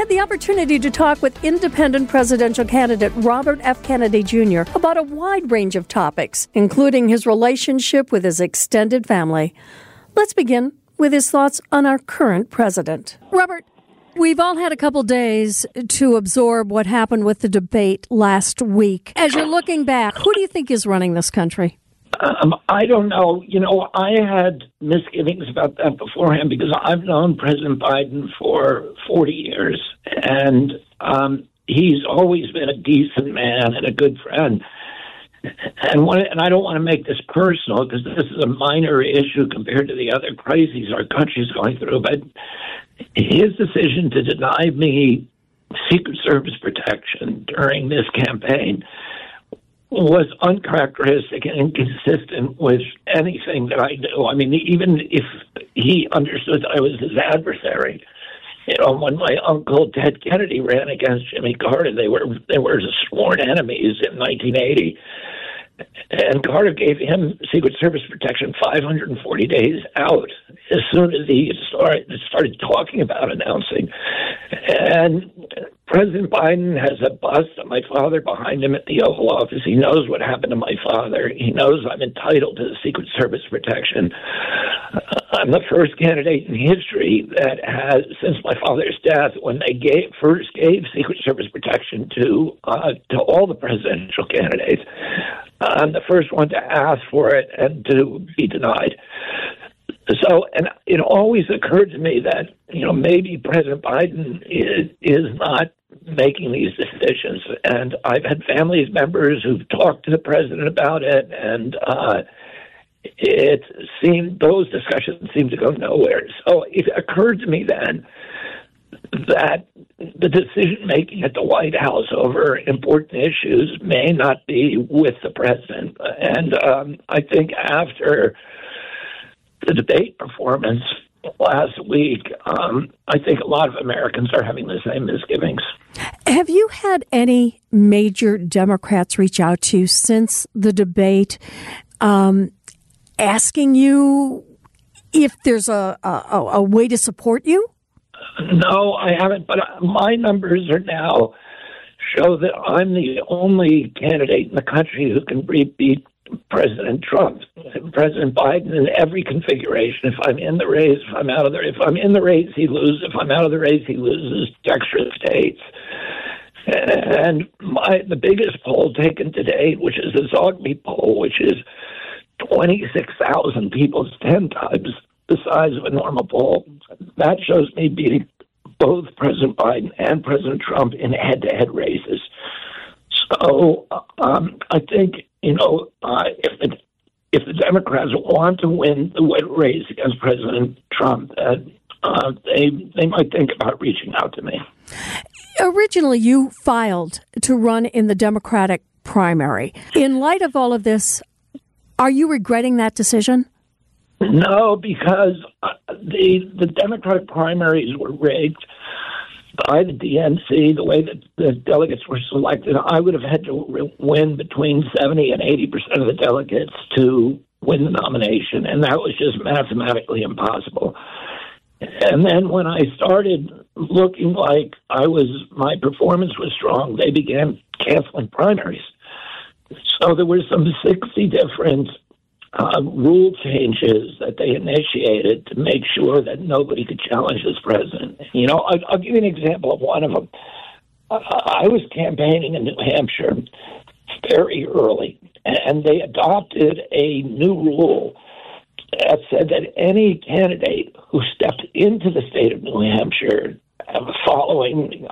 had the opportunity to talk with independent presidential candidate Robert F. Kennedy Jr. about a wide range of topics, including his relationship with his extended family. Let's begin with his thoughts on our current president. Robert, we've all had a couple days to absorb what happened with the debate last week. As you're looking back, who do you think is running this country? I don't know. I had misgivings about that beforehand because I've known President Biden for 40 years, and he's always been a decent man and a good friend. And I don't want to make this personal because this is a minor issue compared to the other crises our country's going through, but his decision to deny me Secret Service protection during this campaign was uncharacteristic and inconsistent with anything that I do. I mean, even if he understood that I was his adversary, when my uncle Ted Kennedy ran against Jimmy Carter, they were sworn enemies in 1980. And Carter gave him Secret Service protection 540 days out as soon as he started talking about announcing. And President Biden has a bust of my father behind him at the Oval Office. He knows what happened to my father. He knows I'm entitled to the Secret Service protection. I'm the first candidate in history that has, since my father's death, when they first gave Secret Service protection to all the presidential candidates, I'm the first one to ask for it and to be denied. So, and it always occurred to me that, maybe President Biden is not making these decisions. And I've had family members who've talked to the president about it, and it seemed those discussions seemed to go nowhere. So it occurred to me then that the decision-making at the White House over important issues may not be with the president. And I think after the debate performance last week, I think a lot of Americans are having the same misgivings. Have you had any major Democrats reach out to you since the debate, asking you if there's a way to support you? No, I haven't, but my numbers now show that I'm the only candidate in the country who can beat President Trump. President Biden in every configuration. If I'm in the race, if I'm out of the race, if I'm in the race, he loses. If I'm out of the race, he loses extra states. And the biggest poll taken today, which is the Zogby poll, which is 26,000 people, 10 times the size of a normal poll, that shows me beating both President Biden and President Trump in head-to-head races. So I think, if the Democrats want to win the race against President Trump, they might think about reaching out to me. Originally, you filed to run in the Democratic primary. In light of all of this, are you regretting that decision? No, because the Democratic primaries were rigged by the DNC, the way that the delegates were selected. I would have had to win between 70 and 80% of the delegates to win the nomination, and that was just mathematically impossible. And then when I started looking like my performance was strong, they began canceling primaries. So there were some 60 different rule changes that they initiated to make sure that nobody could challenge this president. I'll give you an example of one of them. I was campaigning in New Hampshire very early, and they adopted a new rule that said that any candidate who stepped into the state of New Hampshire following,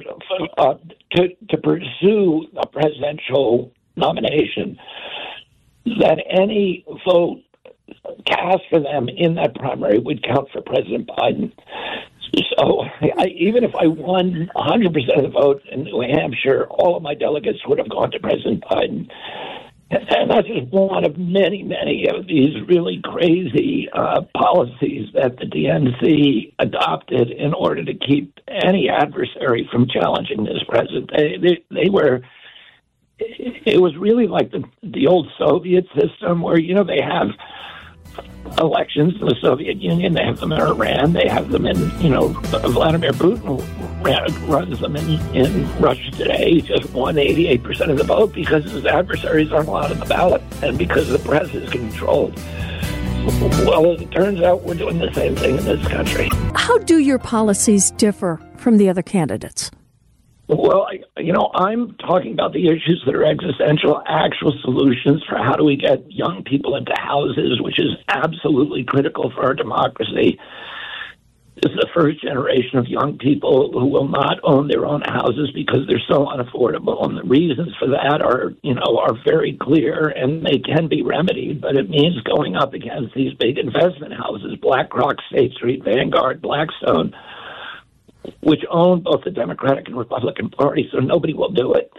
to pursue a presidential nomination, that any vote cast for them in that primary would count for President Biden. So even if I won 100% of the vote in New Hampshire, all of my delegates would have gone to President Biden. And that's just one of many, many of these really crazy policies that the DNC adopted in order to keep any adversary from challenging this president. They were... It was really like the old Soviet system where, they have elections in the Soviet Union. They have them in Iran. They have them in, Vladimir Putin runs them in Russia today. He just won 88% of the vote because his adversaries aren't allowed on the ballot and because the press is controlled. Well, as it turns out, we're doing the same thing in this country. How do your policies differ from the other candidates? Well, I'm talking about the issues that are existential, actual solutions for how do we get young people into houses, which is absolutely critical for our democracy. This is the first generation of young people who will not own their own houses because they're so unaffordable. And the reasons for that are very clear, and they can be remedied, but it means going up against these big investment houses, BlackRock, State Street, Vanguard, Blackstone, which own both the Democratic and Republican Party, so nobody will do it.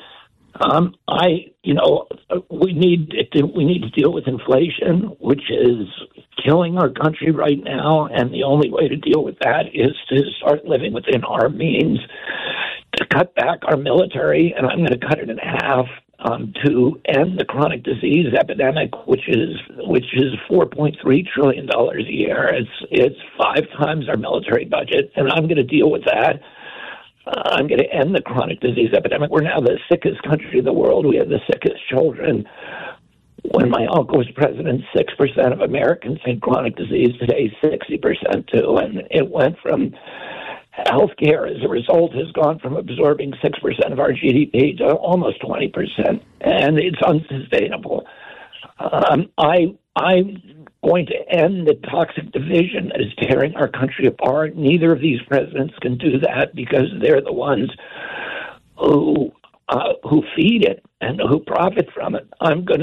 We need to deal with inflation, which is killing our country right now, and the only way to deal with that is to start living within our means, to cut back our military, and I'm going to cut it in half, to end the chronic disease epidemic, which is $4.3 trillion a year. It's 5 times our military budget, and I'm going to deal with that. I'm going to end the chronic disease epidemic. We're now the sickest country in the world. We have the sickest children. When my uncle was president, 6% of Americans had chronic disease. Today, 60% do. And it went from healthcare, as a result, has gone from absorbing 6% of our GDP to almost 20%. And it's unsustainable. I'm going to end the toxic division that is tearing our country apart. Neither of these presidents can do that because they're the ones who feed it and who profit from it. I'm going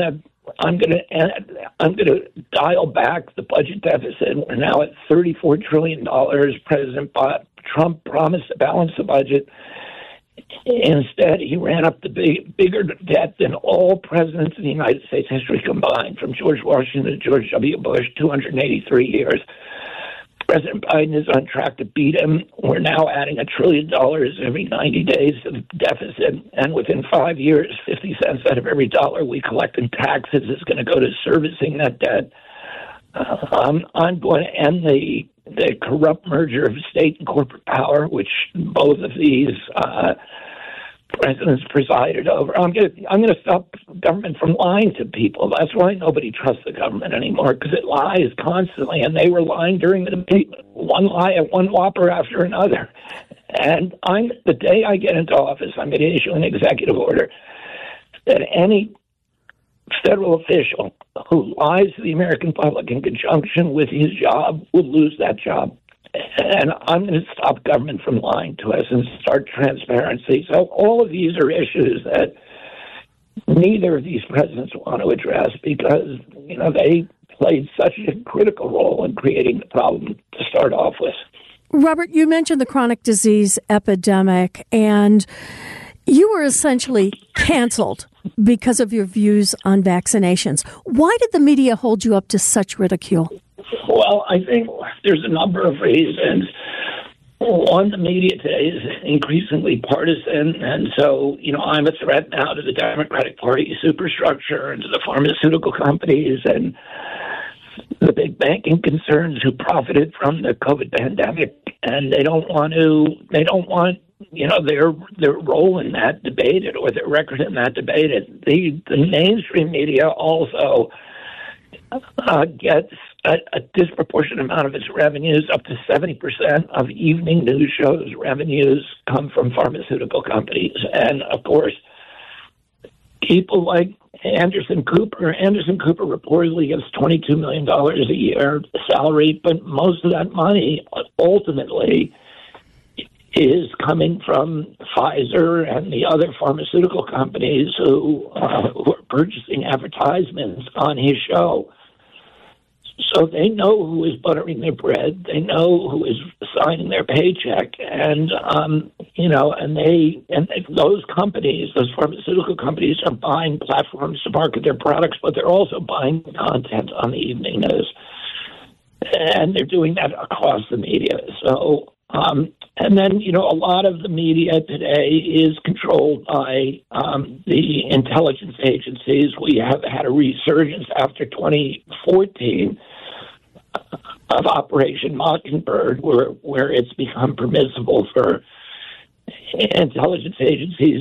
to dial back the budget deficit. We're now at $34 trillion. President Trump promised to balance the budget. Instead, he ran up the bigger debt than all presidents in the United States history combined, from George Washington to George W. Bush, 283 years. President Biden is on track to beat him. We're now adding $1 trillion every 90 days to the deficit, and within 5 years, 50 cents out of every dollar we collect in taxes is going to go to servicing that debt. I'm going to end the corrupt merger of state and corporate power, which both of these presidents presided over. I'm going to stop government from lying to people. That's why nobody trusts the government anymore, because it lies constantly, and they were lying during the debate. One lie, one whopper after another. And the day I get into office, I'm going to issue an executive order that any federal official who lies to the American public in conjunction with his job will lose that job. And I'm going to stop government from lying to us and start transparency. So all of these are issues that neither of these presidents want to address because, they played such a critical role in creating the problem to start off with. Robert, you mentioned the chronic disease epidemic, and you were essentially canceled because of your views on vaccinations. Why did the media hold you up to such ridicule? Well, I think there's a number of reasons. One, the media today is increasingly partisan, and so, I'm a threat now to the Democratic Party superstructure and to the pharmaceutical companies and the big banking concerns who profited from the COVID pandemic, and they don't want their role in that debated or their record in that debated. The mainstream media also gets a disproportionate amount of its revenues. Up to 70% of evening news shows revenues come from pharmaceutical companies. And, of course, people like Anderson Cooper reportedly gets $22 million a year salary, but most of that money ultimately is coming from Pfizer and the other pharmaceutical companies who are purchasing advertisements on his show. So they know who is buttering their bread. They know who is signing their paycheck, and those companies, those pharmaceutical companies, are buying platforms to market their products, but they're also buying content on the evening news, and they're doing that across the media. So, and then a lot of the media today is controlled by the intelligence agencies. We have had a resurgence after 2014 of Operation Mockingbird, where it's become permissible for intelligence agencies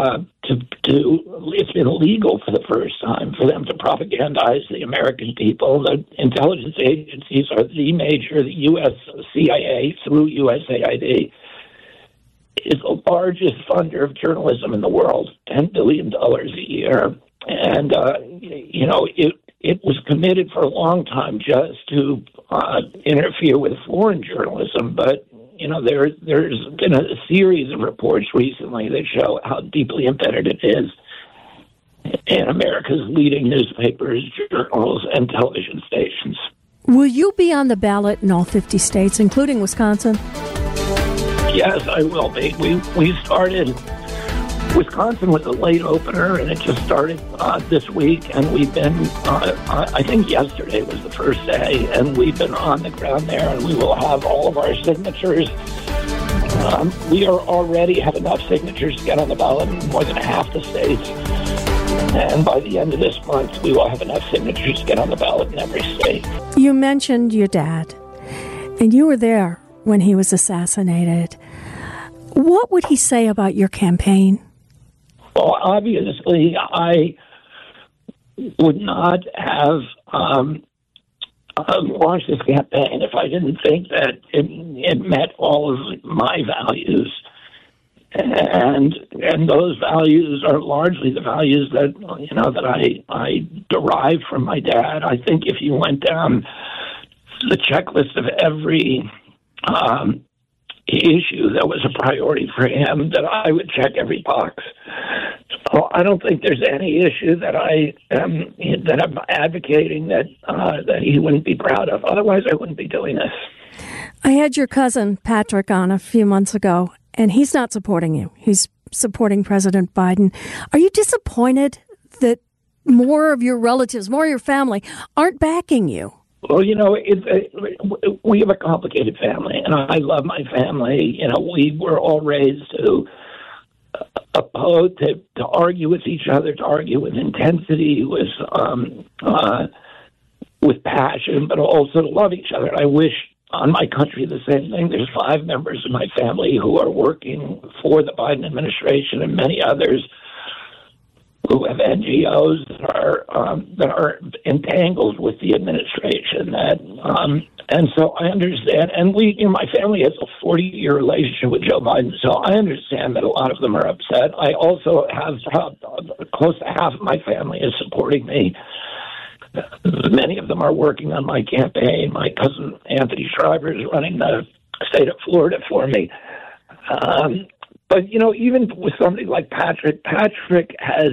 it's been illegal for the first time for them to propagandize the American people. The intelligence agencies are the U.S. CIA through USAID is the largest funder of journalism in the world, $10 billion a year. And, it was committed for a long time just to interfere with foreign journalism, but there's been a series of reports recently that show how deeply embedded it is in America's leading newspapers, journals, and television stations. Will you be on the ballot in all 50 states, including Wisconsin? Yes, I will be. We started. Wisconsin was a late opener, and it just started this week, and we've been, I think yesterday was the first day, and we've been on the ground there, and we will have all of our signatures. We already have enough signatures to get on the ballot in more than half the states, and by the end of this month, we will have enough signatures to get on the ballot in every state. You mentioned your dad, and you were there when he was assassinated. What would he say about your campaign? Well, obviously, I would not have launched this campaign if I didn't think that it met all of my values, and those values are largely the values that that I derived from my dad. I think if you went down the checklist of every issue that was a priority for him, that I would check every box. So I don't think there's any issue that I'm advocating that he wouldn't be proud of. Otherwise, I wouldn't be doing this. I had your cousin Patrick on a few months ago, and he's not supporting you. He's supporting President Biden. Are you disappointed that more of your relatives, more of your family, aren't backing you? Well, we have a complicated family, and I love my family. We were all raised to oppose, to argue with each other, to argue with intensity, with passion, but also to love each other. I wish on my country the same thing. There's 5 members of my family who are working for the Biden administration, and many others who have NGOs that are entangled with the administration. And so I understand. And my family has a 40-year relationship with Joe Biden, so I understand that a lot of them are upset. I also have close to half of my family is supporting me. Many of them are working on my campaign. My cousin Anthony Shriver is running the state of Florida for me. But, even with somebody like Patrick has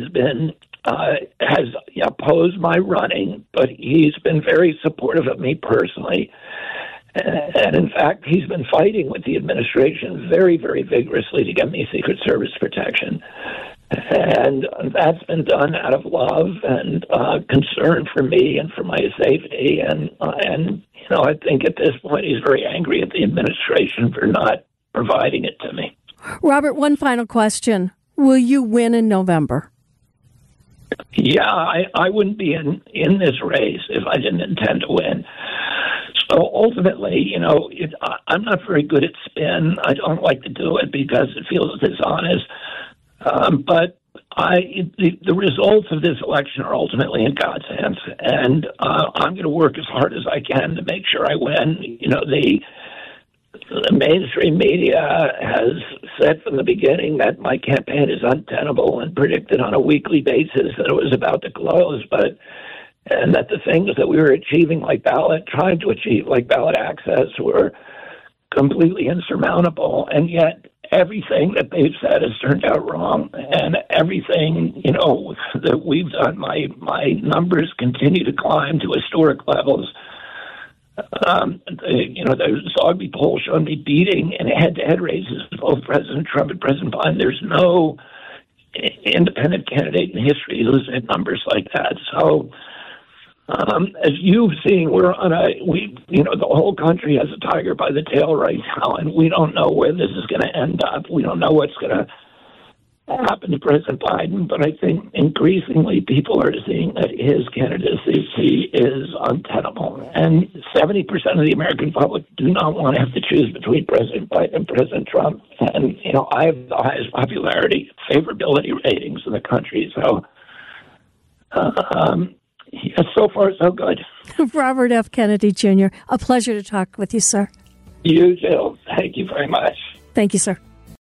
opposed my running, but he's been very supportive of me personally. And in fact, he's been fighting with the administration very, very vigorously to get me Secret Service protection. And that's been done out of love and concern for me and for my safety. And I think at this point he's very angry at the administration for not providing it to me. Robert, one final question. Will you win in November? Yeah, I wouldn't be in this race if I didn't intend to win. So ultimately, I'm not very good at spin. I don't like to do it because it feels dishonest. But the results of this election are ultimately in God's hands, and I'm going to work as hard as I can to make sure I win. The mainstream media has said from the beginning that my campaign is untenable and predicted on a weekly basis that it was about to close, and that the things that we were trying to achieve, like ballot access, were completely insurmountable. And yet everything that they've said has turned out wrong, and everything, that we've done, my numbers continue to climb to historic levels. The Zogby poll showed me beating in head-to-head races both President Trump and President Biden. There's no independent candidate in history who's had numbers like that. So, as you've seen, the whole country has a tiger by the tail right now, and we don't know where this is going to end up. We don't know what's going to happened to President Biden, but I think increasingly people are seeing that his candidacy is untenable. And 70% of the American public do not want to have to choose between President Biden and President Trump. And, I have the highest popularity, favorability ratings in the country. So, so far, so good. Robert F. Kennedy Jr., a pleasure to talk with you, sir. You too. Thank you very much. Thank you, sir.